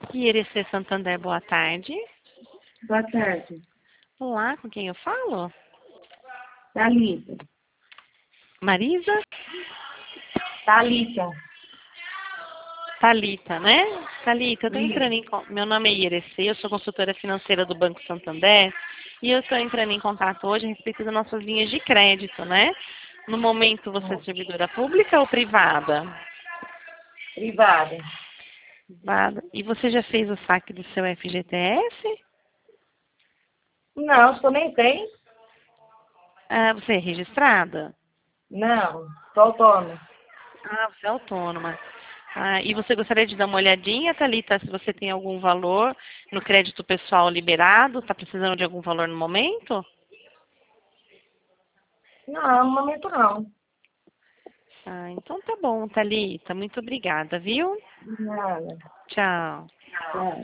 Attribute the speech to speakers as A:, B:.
A: IRC Santander, boa tarde.
B: Boa tarde.
A: Olá, com quem eu falo?
B: Thalita.
A: Marisa?
B: Thalita.
A: Thalita, né? Thalita, eu tô entrando meu nome é IRC, eu sou consultora financeira do Banco Santander e eu estou entrando em contato hoje a respeito das nossas linhas de crédito, né? No momento você é servidora pública ou privada?
B: Privada.
A: Privada. E você já fez o saque do seu FGTS?
B: Não, sou nem tem.
A: Ah, você é registrada?
B: Não, sou autônoma.
A: Ah, você é autônoma. Ah, e você gostaria de dar uma olhadinha, Thalita, se você tem algum valor no crédito pessoal liberado? Está precisando de algum valor no momento?
B: Não, no momento não.
A: Ah, então tá bom, Thalita. Muito obrigada, viu?
B: Nada.
A: Tchau.
B: Tá.